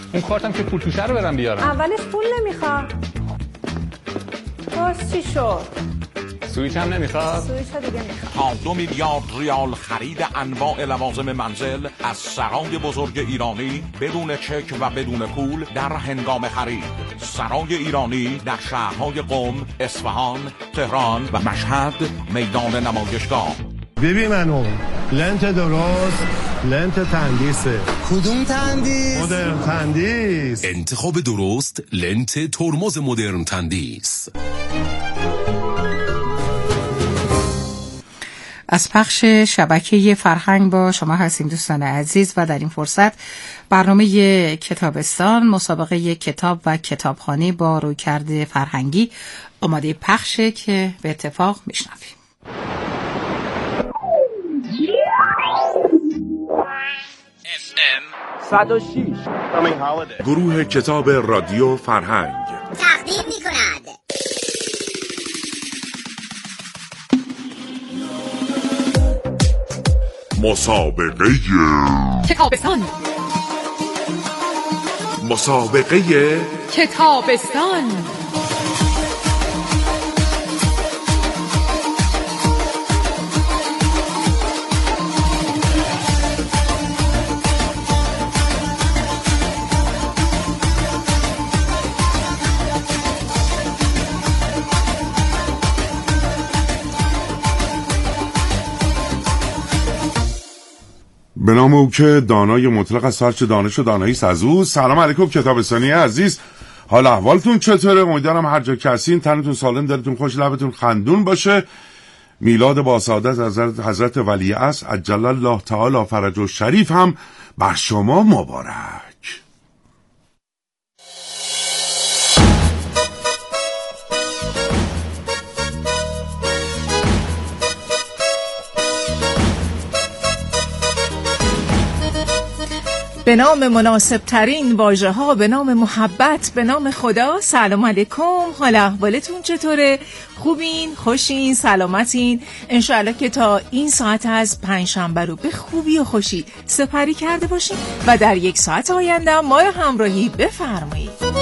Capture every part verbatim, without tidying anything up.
اون کارتم که پول توشه رو برم بیارم. اولش پول نمیخواد. باز چی شد؟ سویچ هم نمیخواد؟ سویچ ها دیگه میخواد. تا دو میلیارد ریال خرید انواع لوازم منزل از سرای بزرگ ایرانی بدون چک و بدون پول در هنگام خرید. سرای ایرانی در شهرهای قم، اصفهان، تهران و مشهد میدان نمایشگاه. ببین منو لنت درست، لنت تندیسه. کدوم تندیس؟ مدرن تندیس. انتخاب درست، لنت ترمز مدرن تندیس. از پخش شبکه فرهنگ با شما هستیم دوستان عزیز و در این فرصت برنامه کتابستان، مسابقه کتاب و کتابخوانی با رویکرد فرهنگی آماده پخشه که به اتفاق میشنویم. اف ام صد و شش گروه کتاب رادیو فرهنگ تقدیم می‌کند. مسابقه کتابستان. مسابقه کتابستان. به نام او که دانای مطلق از هرچه دانش و دانایی سزو. سلام علیکم کتابستانی عزیز، حال احوالتون چطوره؟ امیدوارم هر جا کسین تنتون سالم، دلتون خوش، لبتون خندون باشه. میلاد با سعادت حضرت, حضرت ولیعصر عجل الله تعالی فرجه الشریف هم بر شما مبارک. به نام مناسب ترین واژه ها، به نام محبت، به نام خدا. سلام علیکم، حال احوالتون چطوره؟ خوبین؟ خوشین؟ سلامتین؟ انشاءالله که تا این ساعت از پنجشنبه رو به خوبی و خوشی سپری کرده باشین و در یک ساعت آینده ما رو همراهی بفرمایید.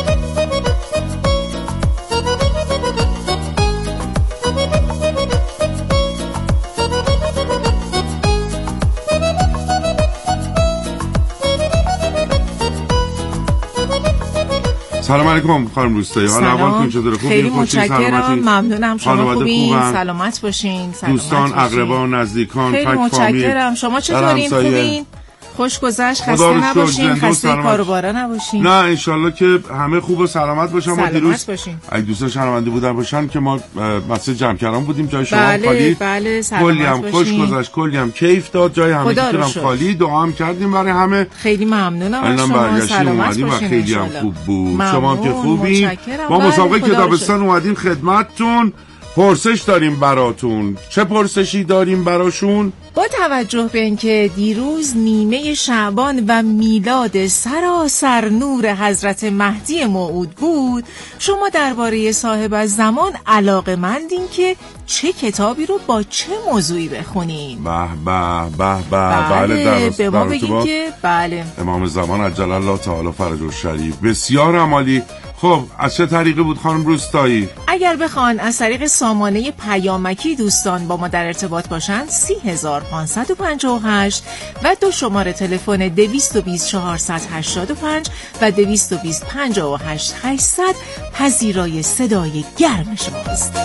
سلام علیکم خانم روستایی، حال احوالتون چطوره؟ خوبین؟ خیلی متشکرم، ممنونم. شما خوبین؟ سلامت باشین. سلامت دوستان، اقربان، نزدیکان، خیلی متشکرم. شما چطورین؟ خوبین؟ خوش گذشت، خسته نباشین، خسته کاروبارا نباشین. نه انشالله که همه خوب و سلامت باشن. ما دیروز اگه دوستان شنونده بودن باشن که ما مسجد جمکران بودیم، جای شما بله، خالی. بله سلامت کلی هم خوش گذشت، کلی هم کیف داد، جای همه هم خالی. دعا هم کردیم برای همه. خیلی ممنونم از شما. سلامت باشین. و خیلی هم خوب بود. شما که خوبین. ما مسابقه کتابستان اومدیم خدمتتون. پرسش داریم براتون. چه پرسشی داریم براشون؟ با توجه به اینکه دیروز نیمه شعبان و میلاد سراسر نور حضرت مهدی موعود بود، شما درباره صاحب الزمان علاقه‌مندین که چه کتابی رو با چه موضوعی بخونین. به به به به. بله, بله به ما بگین که بله امام زمان عجل الله تعالی فرجه الشریف. بسیار عالی. خب از چه طریقی بود خانم روستایی؟ اگر بخوان از طریق سامانه پیامکی دوستان با ما در ارتباط باشند، سی هزار پانصد و پنجاه و هشت و دو شماره تلفن دویست و بیست چهارصد و هشتاد و پنج و دویست و بیست پنجاه و هشت هشتصد پذیرای صدای گرم شماست.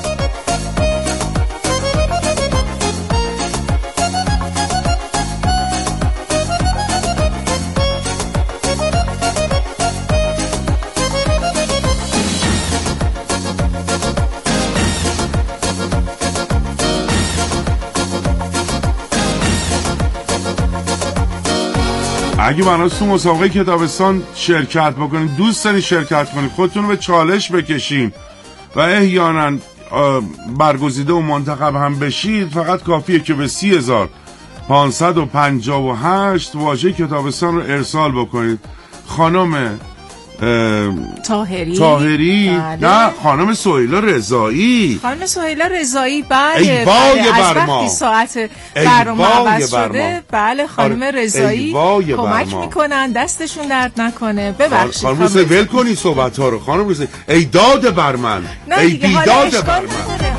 اگه بناست تو مسابقه کتابستان شرکت بکنید، دوست دارین شرکت کنید، خودتون رو به چالش بکشین و احیانا برگزیده و منتخب هم بشید، فقط کافیه که به سی هزار پانصد و پنجاه و هشت واژه کتابستان رو ارسال بکنید. خانم طاهری طاهری بله. نه خانم سهیلا رضایی خانم سهیلا رضایی بله ای وای بله. از بر ما. وقتی ساعت برنامه عوض شده بله خانم آره. رضایی کمک میکنن دستشون درد نکنه ببخشید خانم رضایی ول کنی صحبت ها رو خانم رضایی ای داد بر من ای بیداد بر من.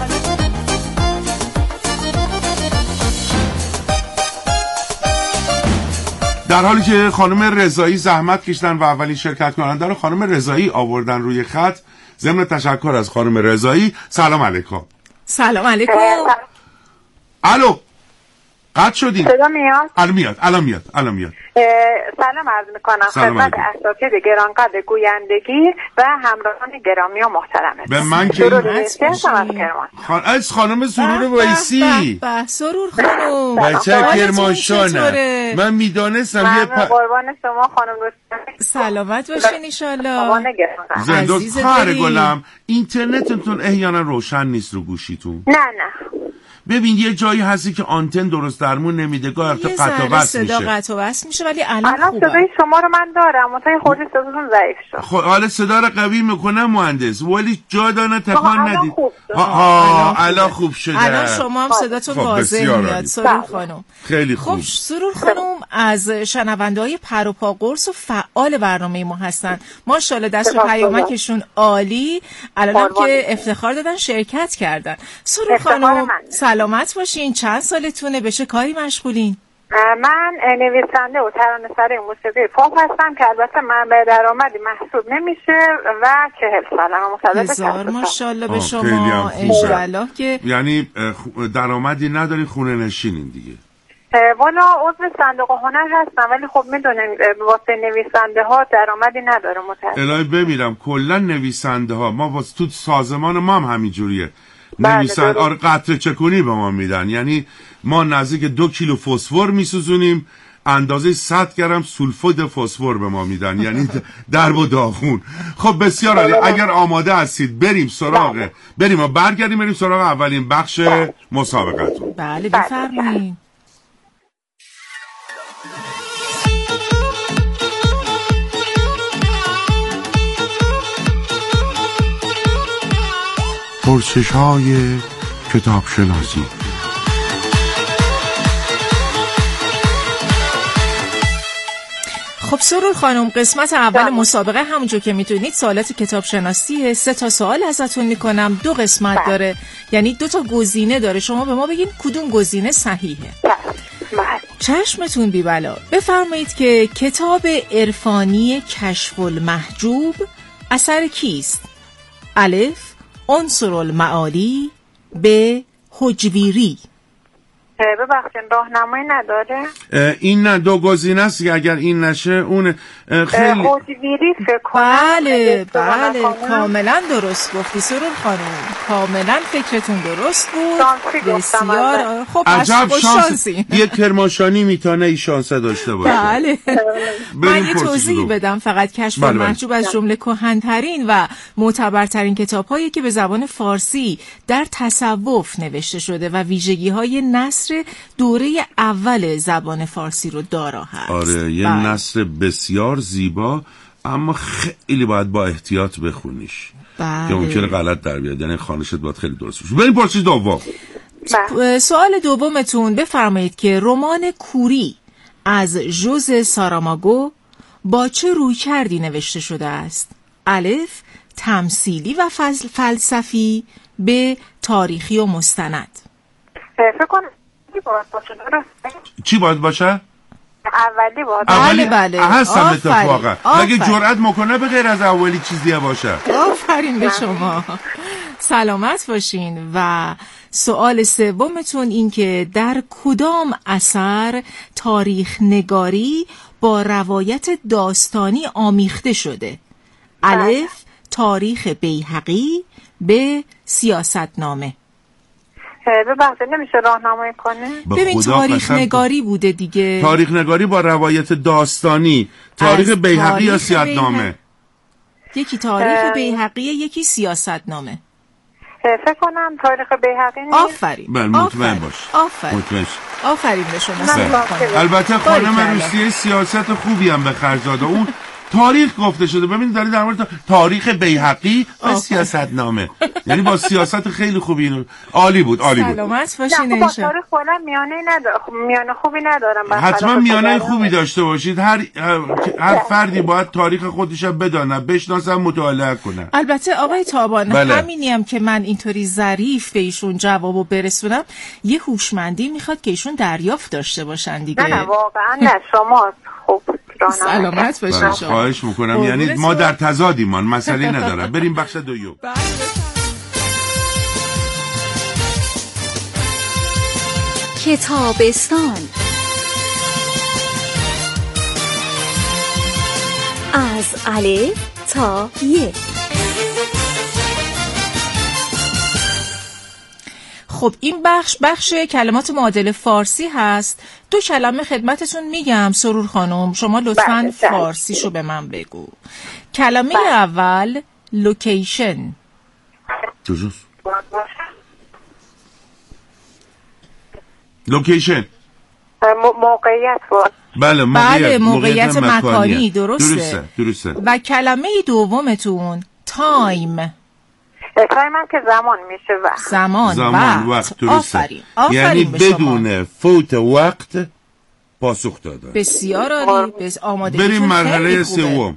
در حالی که خانم رضایی زحمت کشیدن و اولین شرکت کننده رو خانم رضایی آوردن روی خط، ضمن تشکر از خانم رضایی. سلام علیکم. سلام علیکم. الو قطع شدیم. صدا میاد؟ الان میاد الان میاد الان میاد. سلام عرض میکنم خدمت اساتید گرانقدر گویندگی و همراهان گرامی و محترمه. به من که خان... از خانم سرور ویسی. به سرور خانم. بچه کرمانشانه. من میدانستم یه پ... قربان شما خانم رستمی. سلامت باشین ان شاء الله. زندوز خواهر گلم اینترنتتون احیانا روشن نیست رو گوشیتون. نه نه. ببین یه جایی هستی که آنتن درست درمون نمیده گاه تا قطع و وصل میشه. صدا قطع و وصل میشه ولی الان خوبه. الان صدای شما رو من دارم منتها خودی صداتون ضعیف شد. خب حالا صدا رو قوی میکنم مهندس ولی جا دانه تکان ندید. ها الان خوب شده. الان شما هم صداتون واضح میاد سرور خانم. خیلی خوب. خب سرور خانم از شنونده‌های پر و پا قرص و فعال برنامه ما هستن. ماشاءالله دست و پیامکشون عالی. الانم که افتخار دادن شرکت کردن. سرور خانم سلامت باشین. چند سالتونه؟ به چه کاری مشغولین؟ من نویسنده و ترانه‌سرای موسیقی پاپ هستم که البته منبع درآمدی محسوب نمیشه و چهل سالمه. هزار ماشاءالله به شما. انشالله که یعنی درآمدی نداری خونه نشینین دیگه. والا عضو صندوق هنر هستم ولی خب میدونین واسه نویسنده ها درآمدی نداره متأسفانه. الهی بمیرم کلا نویسنده ها ما واسه تو سازمان ما هم همینجوریه. نویسند آره قطره چکونی به ما میدن یعنی ما نزدیک دو کیلو فسفر میسوزونیم اندازه صد گرم سولفید فسفر به ما میدن یعنی درب و داغون. خب بسیار عالی اگر آماده هستید بریم سراغ بریم و برگردیم بریم سراغ اولین بخش مسابقتون. بله بفرمایید. پرسش های کتاب شناسی. خب سرور خانم قسمت اول مسابقه همونجور که میتونید سوالات کتاب شناسیه. سه تا سوال ازتون میکنم. دو قسمت بله. داره یعنی دو تا گزینه داره. شما به ما بگین کدوم گزینه صحیحه. بله. چشمتون بی بلا. بفرمایید که کتاب عرفانی کشف المحجوب اثر کیست؟ الف عنصر المعالی، ب حجویری. ببخشید راهنمایی نداره؟ این نه دو گزینه است که اگر این نشه اون خیلی حجویری فکر کنم. بله بله کاملا درست گفتی سرور خانم. کاملا فکرتون درست بود. بسیار خب عجب شانسی. یه کرمانشانی میتونه این شانس داشته باشه. بله من یه توضیح بدم فقط. کشف المحجوب از جمله کهن‌ترین و معتبرترین کتاب‌هایی که به زبان فارسی در تصوف نوشته شده و ویژگی‌های نثر دوره اول زبان فارسی رو دارا هست. آره یه بله. نثر بسیار زیبا اما خیلی باید با احتیاط بخونیش بله. که ممکنه غلط در بیاد یعنی خوانشت باید خیلی درست باشه. بریم پرسش دوم. بله. سوال دومتون بفرمایید که رمان کوری از ژوزه ساراماگو با چه رویکردی نوشته شده است؟ الف تمثیلی و فلسفی، ب تاریخی و مستند. فکر کنم چی باید باشه؟ چی باید باشه؟ اولی باید بله بله هستم اتفاقا مگه جرأت میکنه به غیر از اولی چیز دیگه باشه. آفرین به شما. سلامت باشین. و سوال سومتون این که در کدام اثر تاریخ نگاری با روایت داستانی آمیخته شده؟ الف تاریخ بیهقی، ب سیاستنامه. ببخشید نمیشه راهنمایی کنه؟ ببین تاریخ نگاری بوده دیگه. تاریخ نگاری با روایت داستانی. تاریخ بیهقی یا سیاستنامه؟ یکی تاریخ بیهقی یکی سیاستنامه. فکر کنم تاریخ بیهقی نیست. آفرین. بله مطمئن باش. آفرین. مطمئن. آفرین به شما. البته خانم روسیه سیاست خوبی هم به خرج داده. اون تاریخ گفته شده. ببین داری در مورد تاریخ بیهقی و سیاستنامه، یعنی با سیاست خیلی خوبی اینو عالی بود، عالی بود. سلامت باشین. با تاریخ کلا میانه ندارم، میانه خوبی ندارم. حتما میانه خوبی داشته باشید. هر هر فردی باید تاریخ خودش رو بدونه، بشناسه، مطالعه کنه. البته آقای تابان، بله. همینی هم که من اینطوری ظریف به ایشون جوابو برسونم، یه هوشمندی میخواد که ایشون دریافت داشته باشن دیگه. نه نه واقعا نه، شما خوب سلامت باشین. خواهش میکنم، یعنی ما در تضادیمان، مسئله نداره. بریم بخش دوم. کتابستان از الف تا ی. خب این بخش بخش کلمات معادل فارسی هست. دو کلمه خدمتتون میگم سرور خانم، شما لطفاً فارسیشو به من بگو. کلمه بله. اول لوکیشن. درست. لوکیشن موقعیت بود. بله موقعیت, بله موقعیت, موقعیت مکانی. درسته. درسته درسته. و کلمه دومتون تایم. تایم هم که زمان میشه، وقت. زمان, زمان وقت, وقت. درسته. آفرین. آفرین یعنی بدون فوت وقت پاسخ دادن. بسیار عالی. بس آمادگیتون بریم مرحله سوم.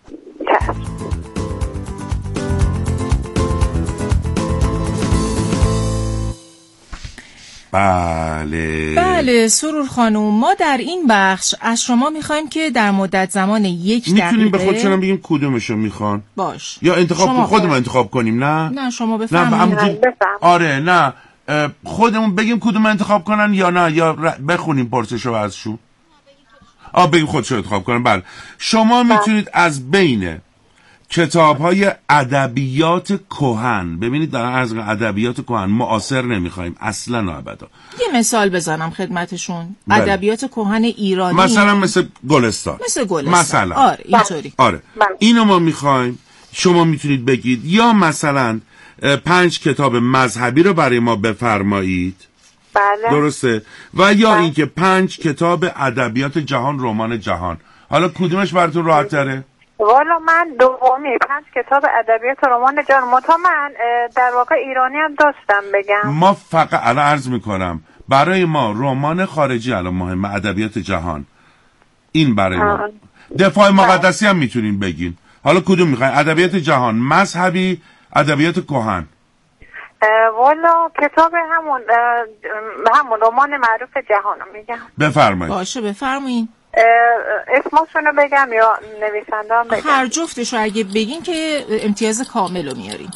بله بله سرور خانم، ما در این بخش از شما میخوایم که در مدت زمان یک دقیقه میتونیم به خودشون بگیم کدومشو میخوان. باش. یا انتخاب خودمون انتخاب کنیم. نه نه شما بفرمایید. آره نه خودمون بگیم کدوم انتخاب کنن یا نه، یا بخونیم پرسشو ازشون. آ بگیم خودشو انتخاب کنن. بله شما میتونید از بین کتاب‌های ادبیات کهن، ببینید در از ادبیات کهن معاصر نمیخوایم اصلا و ابدا. یه مثال بزنم خدمتشون. ادبیات کهن ایرانی مثلا مثل گلستان. مثل گلستان مثلا. آره اینطوری. آره اینو ما میخوایم. شما میتونید بگید یا مثلا پنج کتاب مذهبی رو برای ما بفرمایید. بله درسته. و یا بله. اینکه پنج کتاب ادبیات جهان، رمان جهان. حالا کدومش براتون راحت تره؟ والا من دومی پنج کتاب ادبیات رمان جهان، متا من در واقع ایرانی هم داشتم بگم. ما فقط الان عرض میکنم برای ما رمان خارجی الان مهمه، ادبیات جهان این برای ما. دفاع مقدسی هم میتونین بگین. حالا کدوم میخواین؟ ادبیات جهان، مذهبی، ادبیات کهن؟ والا کتاب همون همون رمان معروف جهان رو میگم. بفرمایید. باشه بفرمایید. اسمشونو بگم یا نویسنده هم بگم؟ هر جفتشو اگه بگین که امتیاز کامل رو میاریم.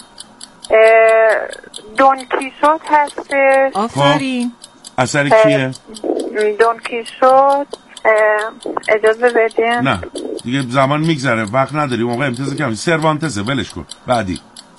دون کیشوت هستش. آفرین. اثر کیه؟ دون کیشوت. اجازه بدین. نه دیگه زمان میگذره، وقت نداری، موقع امتیاز کمی. سروانتسه، ولش کن. بعدی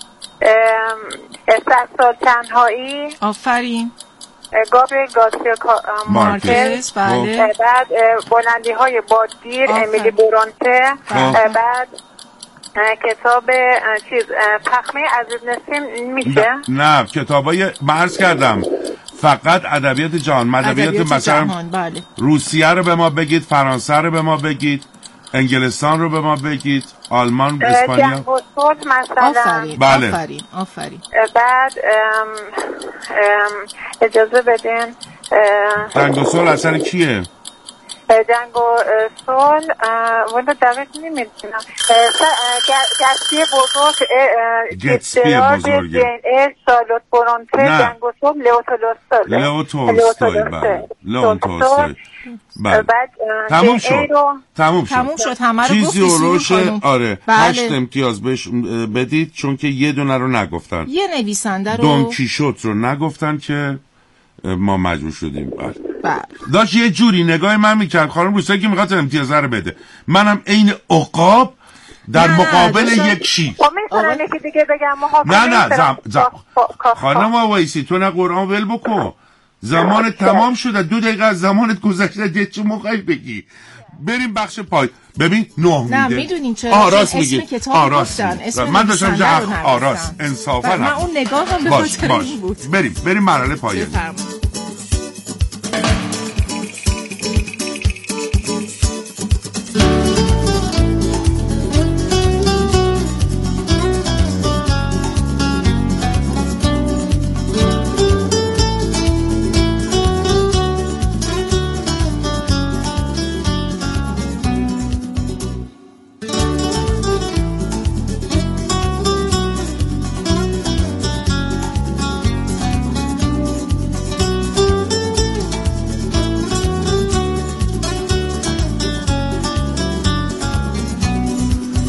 صد سال تنهایی. آفرین. گابریل گارسیا مارکز. بله. بعد بلندی های بادگیر امیلی برونته. بعد کتاب چیز پخمه عزیز نسیم میشه. نه, نه کتابای مرز کردم فقط ادبیات جهان، ادبیات مثلا بله. روسیه رو به ما بگید، فرانسه رو به ما بگید، انگلستان رو به ما بگید، آلمان، اسپانیا. جنگ و صلح مثلا. آفرین. بله. آفرین. آفرین. بعد ام ام اجازه بدین. جنگ و صلح اصلا کیه؟ جنگ و صلح والا دقیق نمیدونم. گتسبی بزرگ، گتسبی بزرگ، جین ایل، شارلوت برونته، جنگ و صلح، لئو تولستوی. لئو تولستوی بله. لئو تولستوی. بعد تموم شد. تموم شد. تموم شد. همه رو چیزی روش. آره. بله. هشت امتیاز بهش بدید چون که یه دونه رو نگفتن. یه نویسنده رو دون کیشوت رو نگفتن که ما مجبور شدیم. بله. بله. داشت یه جوری نگاه من میکرد خانم روسایی که میخواد امتیاز رو بده، منم عین عقاب در مقابل یک شیر. میتونم یکی دیگه بگم محافظه؟ نه نه زم زم خانم آوایسی تو نه قرآن ول بکن، زمان تمام شده، دو دقیقه از زمانت گذشته، دیگه چه موقعی بگی؟ بریم بخش پای. ببین نه میده. نه میدونین چرا؟ آراس اسم کتاب گفتن، اسم من داشتم جا آراس نگفتن. انصافا من اون نگاهم به خاطر این بود. بریم بریم مرحله پایانی.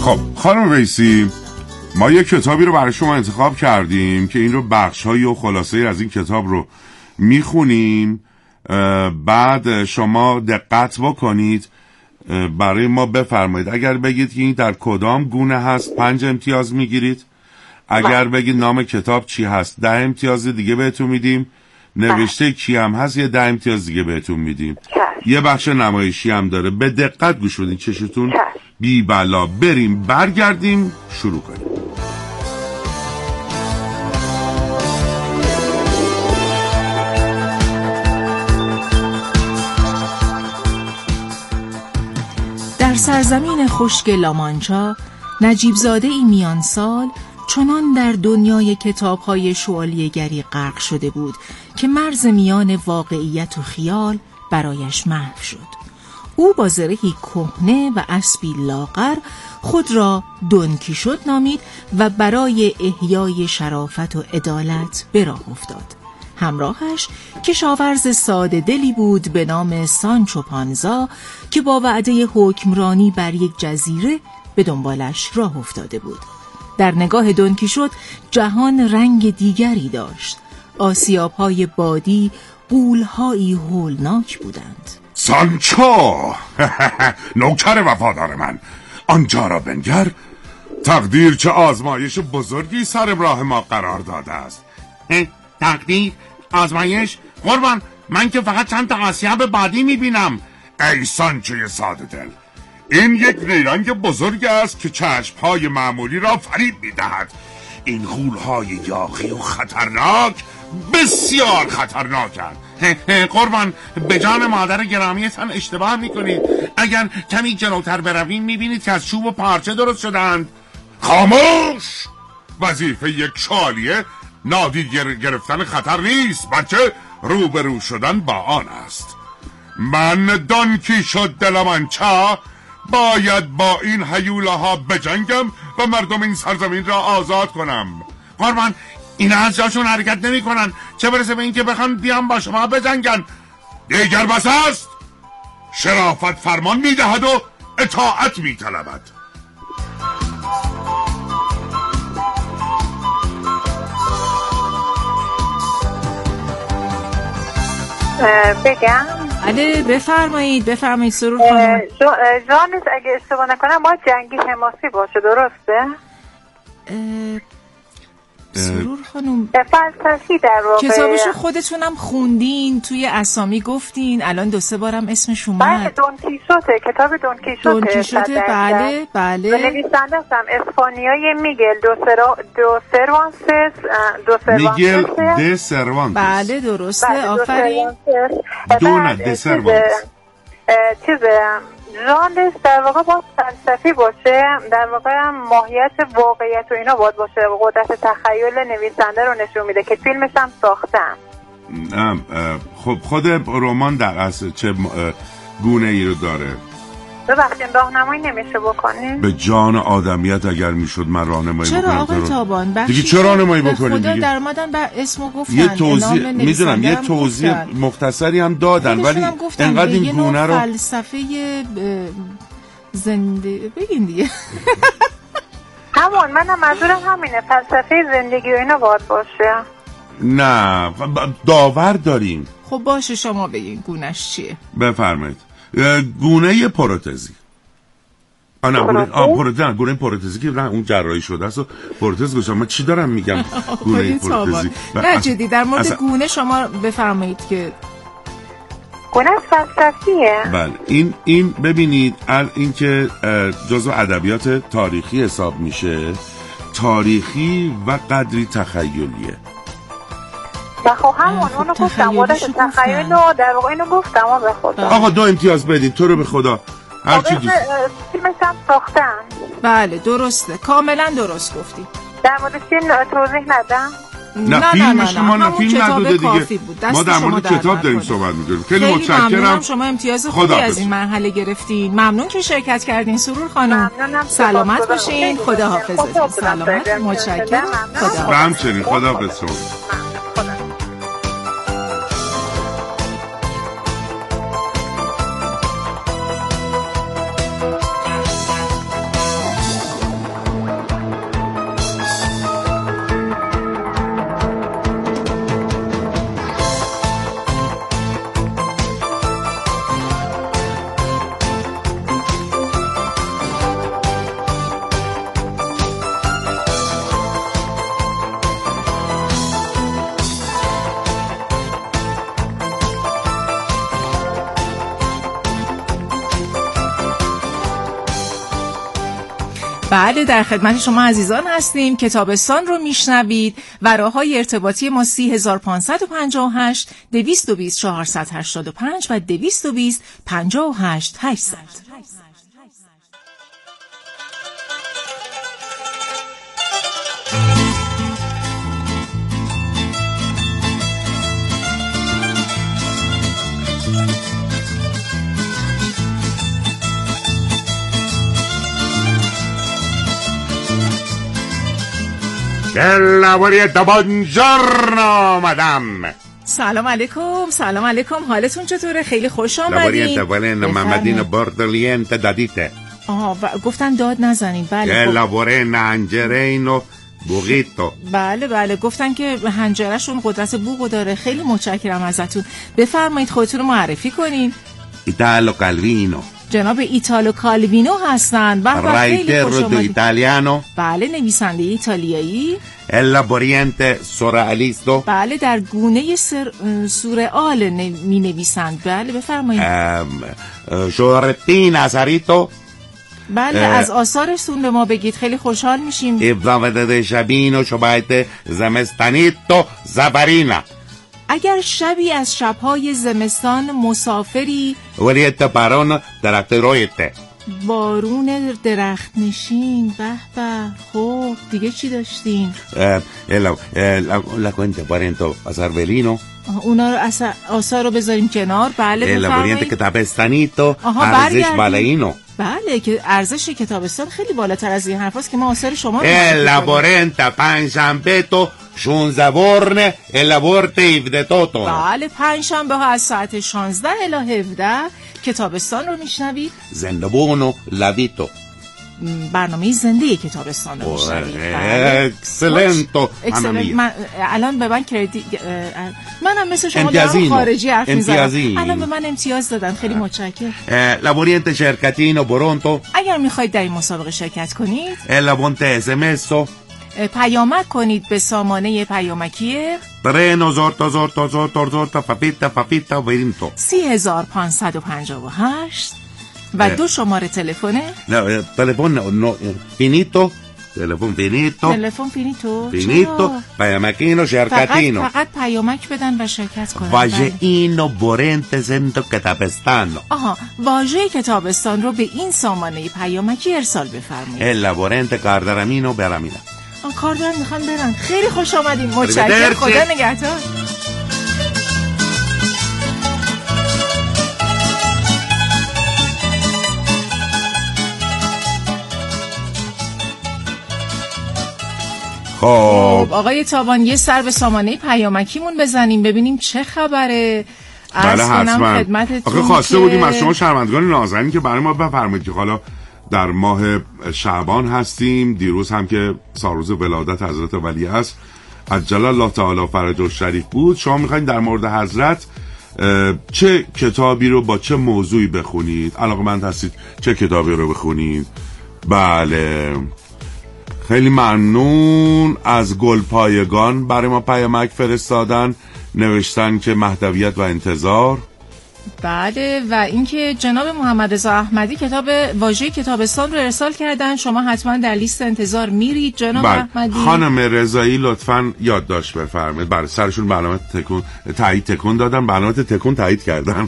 خب خانم ویسی، ما یک کتابی رو برای شما انتخاب کردیم که این رو بخش‌هایی و خلاصه‌ای از این کتاب رو میخونیم، بعد شما دقت بکنید برای ما بفرمایید. اگر بگید که این در کدام گونه هست پنج امتیاز میگیرید، اگر بگید نام کتاب چی هست ده امتیاز دیگه بهتون میدیم، نوشته کی هم هست یه ده امتیاز دیگه بهتون میدیم. یه بخش نمایشی هم داره، به دقت گوش بدین چشتون بی بلا. بریم برگردیم شروع کنیم. در سرزمین خشک لامانچا، نجیب زاده ای میان سال چنان در دنیای کتاب‌های شوالیه‌گری غرق شده بود که مرز میان واقعیت و خیال برایش محو شد. او با زرهی کهنه و اسبی لاغر خود را دون کیشوت نامید و برای احیای شرافت و عدالت به راه افتاد. همراهش کشاورز ساده دلی بود به نام سانچو پانزا که با وعده حکمرانی بر یک جزیره به دنبالش راه افتاده بود. در نگاه دون کیشوت جهان رنگ دیگری داشت. آسیاب‌های بادی غول‌هایی هولناک بودند. سانچو نوکر وفادار من، آنجا را بنگر. تقدیر چه آزمایش بزرگی سر راه ما قرار داده است. تقدیر؟ آزمایش؟ قربان من که فقط چند تا آسیاب بادی میبینم. ای سانچوی ساده دل، این یک نیرنگ بزرگ است که چشمهای معمولی را فریب میدهد. این غول‌های یاغی و خطرناک بسیار خطرناکند. قربان به جان مادر گرامیتان اشتباه میکنید. اگر کمی جلوتر برویم میبینید که از چوب و پارچه درست شدند. خاموش! وظیفه یک شوالیه نادیده گرفتن خطر نیست، بلکه روبرو شدن با آن است. من دون کیشوت د لامانچا باید با این هیولاها بجنگم و مردم این سرزمین را آزاد کنم. قربان اینا از جاشون حرکت نمی کنن، چه برسه به این که بخوان بیان با شما بجنگن. دیگر بس است. شرافت فرمان می دهد و اطاعت می طلبد. بگم؟ بله بفرمایید بفرمایید سرور خانم. جانت اگه اشتباه نکنم باید جنگی حماسی باشه، درسته؟ سرور خانم فلسفی در واقع. کتابشو خودتونم خوندین، توی اسامی گفتین، الان دو سه بارم اسمش اومد. بله دون کیشوته، کتاب دون کیشوته. دون کیشوته بله بله. نویسنده هستم اسپانیایی میگل دو سرو دو سروانسس دو سروانسس میگل د سروانسس. بله درسته آفرین. دون د سروانسس. چیز ژانرش در واقع باید فلسفی باشه، در واقع ماهیت واقعیت و اینا باید باشه، قدرت تخیل نویسنده رو نشون میده که فیلمش هم ساختن. خب خود رمان در اصل چه گونه ای رو داره؟ ببخشید راهنمایی نمیشه بکنین؟ به جان آدمیت اگر میشد من راهنمایی بکنم. چرا آقای تابان دیگه چرا راهنمایی بکنیم دیگه؟ خدا در اومدن بر اسمو گفتن، یه توضیح میدونم، یه توضیح مختصری هم دادن ولی انقدر این گونه رو فلسفه زنده بگین دیگه. همون منم منظورم همینه، فلسفه زندگی و اینا باید باشه. نه داور داریم. خب باشه شما بگین گونهش چیه؟ بفرمایید. گونه پروتزی. آنه گونه پروتزی نه گونه پروتزی که اون جراحی شده است و پروتز گذاشتم. من چی دارم میگم گونه پروتزی؟ نه جدی در مورد اصلا... گونه شما بفرمایید که گونه فلسفیه. بله این این ببینید این که جزو ادبیات تاریخی حساب میشه، تاریخی و قدری تخیلیه. و خب همون اونو گفتم، قدرت تخیل رو در واقع اینو گفتم و به خدا. آقا دو امتیاز بدین تو رو به خدا. هر چی دوست. فیلمش هم ساختن. بله درسته، کاملا درست گفتی. در مورد فیلم توضیح ندم؟ نه, نه فیلمش ما نه فیلم ندوده دیگه. ما در مورد کتاب داریم صحبت می‌کنیم. خیلی متشکرم. شما امتیاز خوبی از این مرحله گرفتین. ممنون که شرکت کردین سرور خانم. سلامت باشین. خداحافظ. سلامت. متشکرم. خدا. همچنین خداحافظ شما. بله در خدمت شما عزیزان هستیم. کتابستان رو میشنوید و راه‌های ارتباطی ما سی هزار پانصد و پنجاه و هشت دویست و بیست چهارصد و هشتاد و پنج و دویست و بیست پنجاه و هشت هشتصد. Buongiorno madame. سلام علیکم. سلام علیکم. حالتون چطوره؟ خیلی خوش آمدین. Lavorente mamadino bordoliente dadite. آها گفتن داد نزنین. بله. Lavorena angerino burrito. بله بله گفتن که هنجرشون قدرت بوق داره. خیلی متشکرم ازتون. بفرمایید خودتون رو معرفی کنین. Italo Calvino. جناب ایتالو کالوینو هستن. رایتر دو ایتالیانو. بله نویسنده ایتالیایی. الابورینت سورئالیستو. بله در گونه سر... سورئال می نویسند. بله بفرمایید. شورتینا ساریتو. بله از آثارشون به ما بگید خیلی خوشحال میشیم. ابزاوده شبینو شبایت زمستانیتو زبرینا. اگر شبی از شبهای زمستان مسافری وریت بارون درخت رویته بارون درخت نشین. به به خب دیگه چی داشتین؟ لکوینت بارینتو آسارولینو. اونا رو آثار رو بذاریم کنار. بله بفرمایید. لکوینت کتابستانیتو ارزش بالایینو. بله که ارزش کتابستان خیلی بالاتر از این حرفاست که ما آثار شما رو لابورنتا پنجشنبه شانزده ورنه الابورت هفده توتون. بله پنجشنبه ها از ساعت شانزده الی هفده کتابستان رو میشنوید. زندبونو لاویتو برنامه زنده کتابستان رو میشنوید. اکسلنتو. من الان به من کردی منم مثل شما دارم خارجی حرف میزنم. الان به من امتیاز دادن. خیلی متشکرم. لابورینت شرکتینو برونتو. اگر میخواید در این مسابقه شرکت کنید لابونت اسمسو پیامک کنید به سامانه پیامکی برنو زورتا زورتا زورتا زورتا پاپیتا پاپیتا برینتو سی هزار پانصد و پنجاه و هشت و دو شماره تلفنه. نه تلفن نو فینیتو. تلفن فینیتو. تلفن فینیتو. فینیتو. پیامکینو شرکتینو. فقط فقط پیامک بدن و شرکت کنن. واژه اینو بورنت زندو کتابستانو. آها واژه کتابستان رو به این سامانه پیامکی ارسال بفرمایید. الا بورنت کاردرامینو برامینا. آن کار دارن میخوان برن. خیلی خوش آمدین. متشکرم. خدا نگهدار. خب آقای تابان یه سر به سامانه پیامکیمون بزنیم ببینیم چه خبره. بله حتما. آخه خواسته که... بودیم از شما شرمندگان نازنین که برای ما بفرمایید که حالا در ماه شعبان هستیم. دیروز هم که سالروز ولادت حضرت ولی است عجل الله تعالی فرجه شریف بود. شما میخواین در مورد حضرت چه کتابی رو با چه موضوعی بخونید؟ علاقه‌مند هستید چه کتابی رو بخونید؟ بله خیلی ممنون. از گلپایگان برای ما پیامک فرستادن، نوشتن که مهدویت و انتظار. بله و اینکه جناب محمد رضا احمدی کتاب واژه کتابستان رو ارسال کردن. شما حتما در لیست انتظار میرید جناب بله. احمدی. خانم رضایی لطفاً یادداشت بفرمایید. برای سرشون برنامه تکون تایید تکون دادن، برنامه تکون تایید کردن.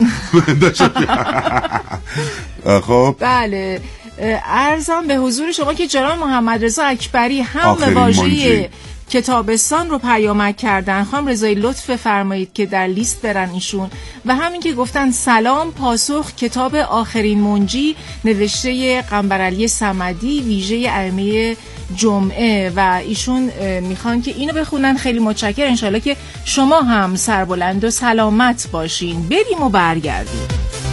خب بله عرضم به حضور شما که جناب محمد رضا اکبری هم واژه کتابستان رو پیامک کردن. خانم رضایی لطف فرمایید که در لیست برن ایشون. و همین که گفتن سلام پاسخ کتاب آخرین منجی نوشته قنبرعلی صمدی ویژه ائمه جمعه و ایشون میخوان که اینو بخونن. خیلی متشکرم. انشالله که شما هم سربلند و سلامت باشین. بریم و برگردیم.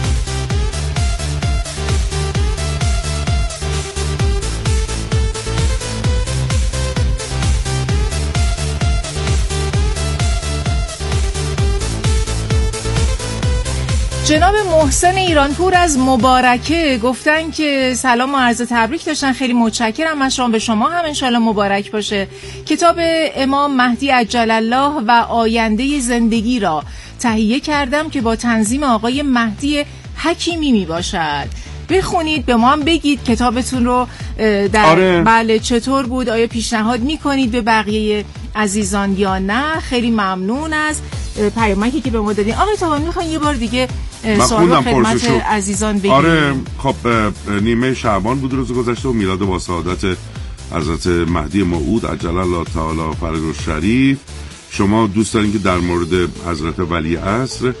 جناب محسن ایرانپور از مبارکه گفتن که سلام و عرض تبریک داشتن. خیلی متشکرم از شما. به شما هم انشالله مبارک باشه. کتاب امام مهدی عجل الله و آینده زندگی را تهیه کردم که با تنظیم آقای مهدی حکیمی می باشد. بخونید، به ما هم بگید کتابتون رو در آره. بله چطور بود، آیا پیشنهاد میکنید به بقیه عزیزان یا نه. خیلی ممنون از پیامکی که به ما دادین. آقای تاوانی میخواین یه بار دیگه سوال رو خدمت عزیزان بگید؟ آره خب نیمه شعبان بود روز گذشته و میلاد با سعادت حضرت مهدی موعود عجل الله تعالی فرجه الشریف. شما دوست دارین که در مورد حضرت ولی عصر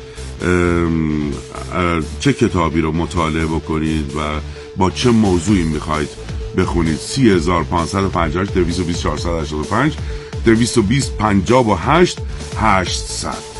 چه کتابی رو مطالعه بکنید و با چه موضوعی میخواید بخونید؟ سی هزار پانصد و پنجاه و هشت دویست و بیست چهارصد و هشتاد و پنج دویست و بیست پنجاه و هشت هشتصد.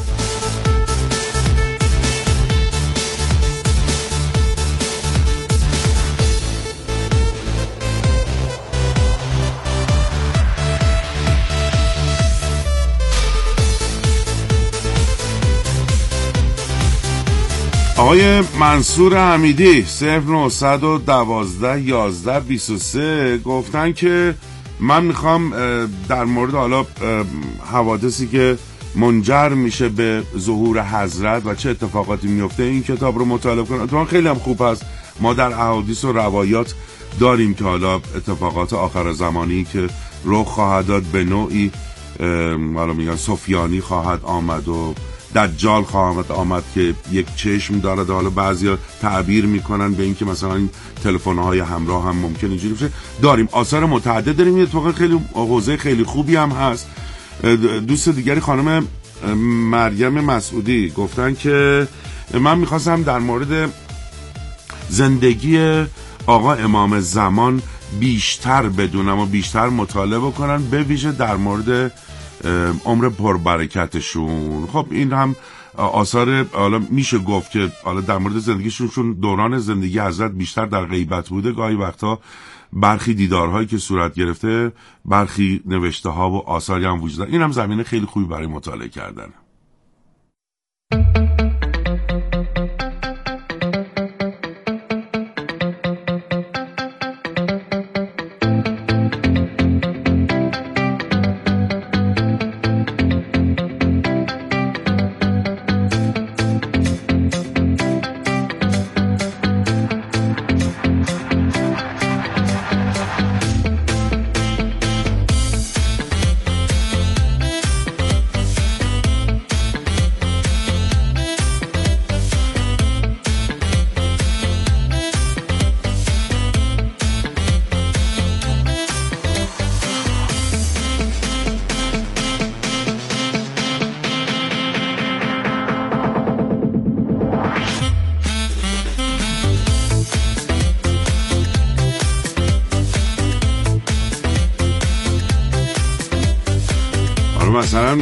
آقای منصور حمیدی صفر نهصد و دوازده یازده بیست و سه گفتن که من میخوام در مورد حالا حوادثی که منجر میشه به ظهور حضرت و چه اتفاقاتی میفته این کتاب رو مطالعه کنم. اتفاقا خیلی هم خوب هست. ما در احادیث و روایات داریم که حالا اتفاقات آخر زمانی که رخ خواهد داد به نوعی حالا میگن سفیانی خواهد آمد و دجال خواهد آمد که یک چشم دارد. حالا بعضیا تعبیر میکنن به این که مثلا این تلفن‌های همراه هم ممکن اینجوری بشه. داریم آثار متعدد داریم. اتفاقا خیلی حوزه خیلی خوبی هم هست. دوست دیگری خانم مریم مسعودی گفتن که من میخواستم در مورد زندگی آقا امام زمان بیشتر بدونم و بیشتر مطالعه بکنن، به ویژه در مورد عمر پربرکتشون. خب این هم آثار حالا میشه گفت که حالا در مورد زندگیشون، چون دوران زندگی حضرت بیشتر در غیبت بوده، گاهی وقتا برخی دیدارهایی که صورت گرفته، برخی نوشته ها و آثاری هم وجود داره. این هم زمینه خیلی خوبی برای مطالعه کردن. مثلا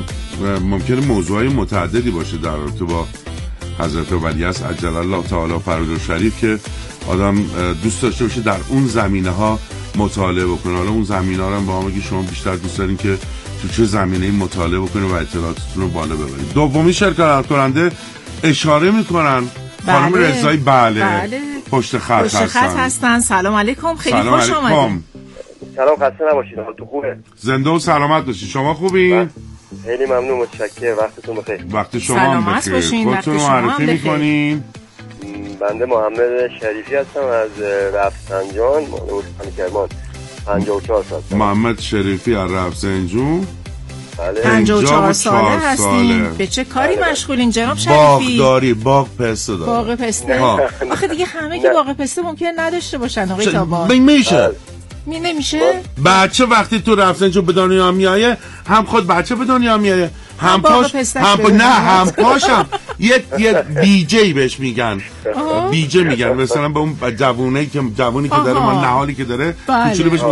ممکنه موضوعی متعددی باشه در رابطه با حضرت ولیعصر عجل الله تعالی فرجه الشریف که آدم دوست داشته باشه در اون زمینه ها مطالعه بکنه. حالا اون زمینه ها رو با هم بگی شما بیشتر دوست دارین که تو چه زمینه‌ای مطالعه بکنه و اطلاعاتتون رو بالا ببرید. دومی شرکت کننده اشاره میکنن خانم بله. رضایی بله. بله پشت خط پشت خط هستن. هستن. سلام علیکم، خیلی سلام خوش علیکم. آمدید. سلام، خسته نباشید، حالتون خوبه؟ زنده و سلامت باشید. شما خوبین؟ خیلی ممنون، متشکرم. وقتتون بخیر. وقت شما هم بخیر. خودتون رو معرفی میکنین؟ بنده محمد شریفی هستم از رفسنجان، استان کرمان. پنجاه و چهار سال. محمد شریفی از رفسنجان. بله. پنجاه و چهار ساله هستین. به چه کاری بله. مشغولین جناب شریفی؟ باغداری، باغ پسته داره. باغ پسته. آخه دیگه همه که باغ پسته ممکن نداشته باشن آقای تابان. میشه. می نمیشه؟ بچه وقتی تو رفتنجو به دنیا میایه، هم خود بچه به دنیا میایه، هم پاش هم پا... نه هم پاشم یه یه بیجی بهش میگن. بیجه میگن مثلا به اون جوونی که جوونی که داره، ما نهالی که داره کوچولو بهش